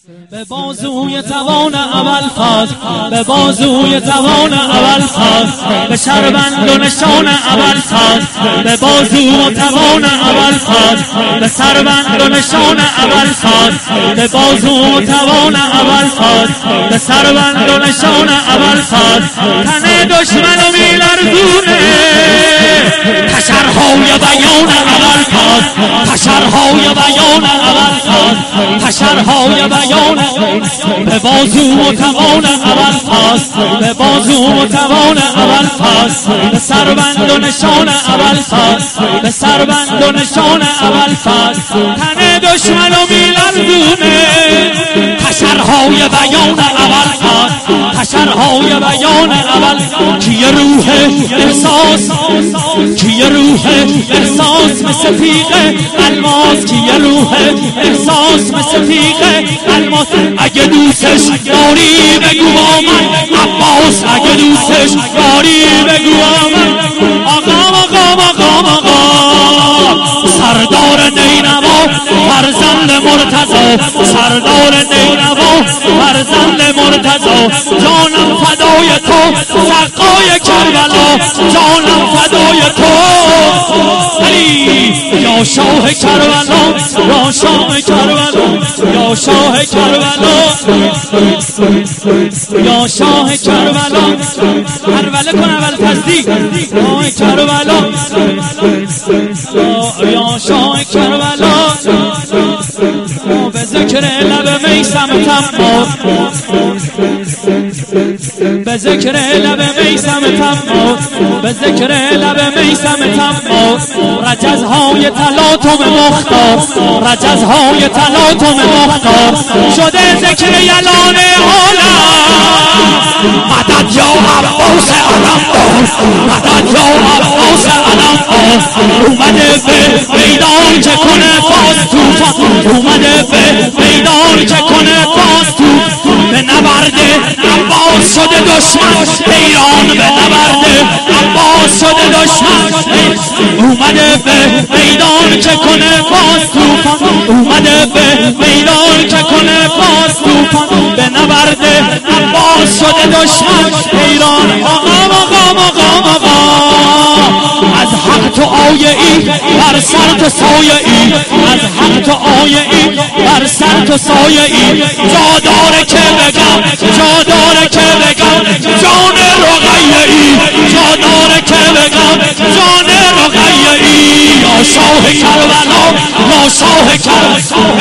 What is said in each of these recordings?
به بازوی توان اول فاز، به بازوی توان اول فاز، به شربند و نشان اول فاز، به بازو و توان اول فاز، به سربند و نشان اول فاز، به بازو و توان اول فاز، به سربند و نشان اول فاز. تن دشمن و میلرزونه تشرهای بیان اول فاز، تشرهای بیان اول فاز، تشرهای بیان. به بازو و توان اول فاز، به بازو و توان اول فاز، به سربند و نشان اول فاز، به سربند و نشان اول فاز. تن دشمن و میلرزونه تشرهای بیان اول فاز، تشرهای بیان اول. کیه روح احساس، کیه روح احساس مثل تیغ الماس، کیه روح احساس مثل تیغ الماس. اگه دوستش داری بگو با من عباس، اگه دوستش داری بگو با من. آقا آقا آقا آقا سردار نینوا فرزند مرتضی، سردار نینوا فرزند مرتضی. جانم فدای تو سقای کربلا، جانم فدای تو علی یا شاه کربلا، یا شاه کربلا، یا شاه کربلا، یا شاه کربلا. کربلا کن اول تصدیق شاه کربلا، یا شاه کربلا. به ذکر لب میثم تمام، به ذکر لب میثم تمام، به ذکر لب میثم تمام. رجزهای تلاطم مختار، رجزهای تلاطم مختار شده ذکر یلان عالم. مدد یا عباس علم آن، مدد یا عباس علم آن. اومده به میدان که کنه باز توفان، اومده به میدان که کنه باز توفان. به نبرد عباس شده دشمن ایران، به نبرد عباس شده دشمن. اومده به میدان که کنه باز توفان، اومده به میدان که کنه باز توفان. به نبرد عباس شده دشمن ایران. آقا آقا آقا آقا از حق تو آیه ای بر سر تو سایه ای، از حق تو آیه ای بر سر تو سایه ای. جا داره که بگم، جا داره که بگم جان رقیه ای، جا داره که بگم جان رقیه ای. یا شاه کربلا، یا شاه کربلا.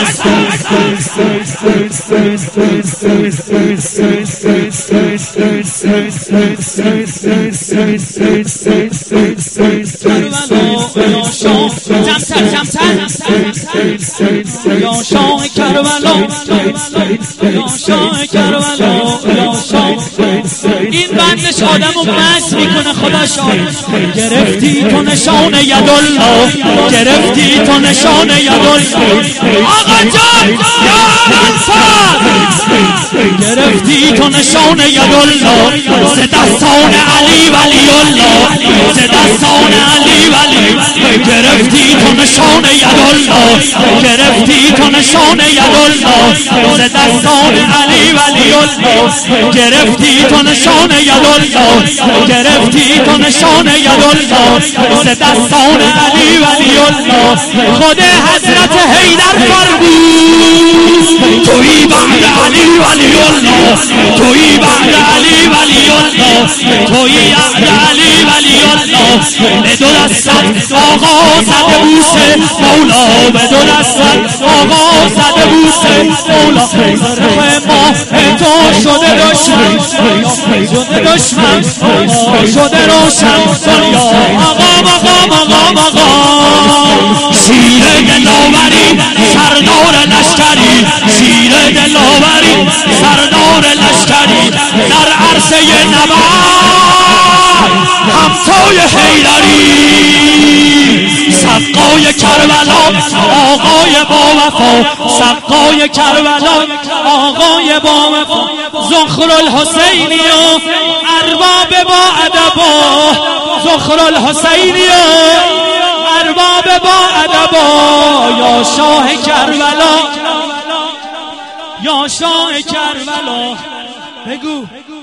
یا شاه کربلا، یا شاه کربلا، یا شاه. این بندش آدمو مست میکنه خدا شاهد. گرفتی تو نشان یدالله، گرفتی تو نشان یدالله. آقا جان یا انصار گرفتی تو نشان یدالله. ز دستان علی ولی الله، ز دستان علی ولی. گرفتی تو نشان یدالله، گرفتی تو نشان یدالله. ز دستان علی ولی الله، گرفتی تو نشان یدالله، گرفتی تو نشان یدالله. ز دستان علی ولی الله. خود حضرت حیدر فرمود تویی بعد علی ولی الله، تویی بعد علی ولی الله، تویی بعد علی ولی الله. به دو دستت آقا زده بوسه مولا، به دو دستت آقا زده بوسه مولا. طرف ما تو شده دشمن، شده دشمن شده روشن دنیا. آقا آقا آقا آقا شیر دلاوری سردار لشکری، شیر دلاوری سردار لشکری. در عرصه نبرد همتای حیدری، سقای کربلا آقای با وفا، سقای کربلا آقای با وفا. زخر الحسینی و ارباب با ادبا، زخر الحسینی و ارباب با ادبا. یا شاه کربلا، یا شاه کربلا. بگو